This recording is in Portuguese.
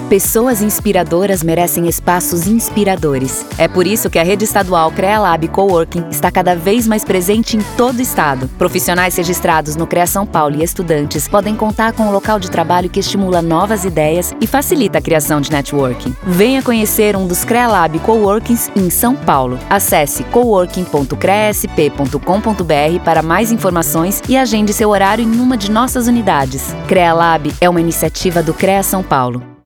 Pessoas inspiradoras merecem espaços inspiradores. É por isso que a rede estadual CREALab Coworking está cada vez mais presente em todo o estado. Profissionais registrados no CREA São Paulo e estudantes podem contar com um local de trabalho que estimula novas ideias e facilita a criação de networking. Venha conhecer um dos CREALab Coworkings em São Paulo. Acesse coworking.creasp.com.br para mais informações e agende seu horário em uma de nossas unidades. CREALab é uma iniciativa do CREA São Paulo.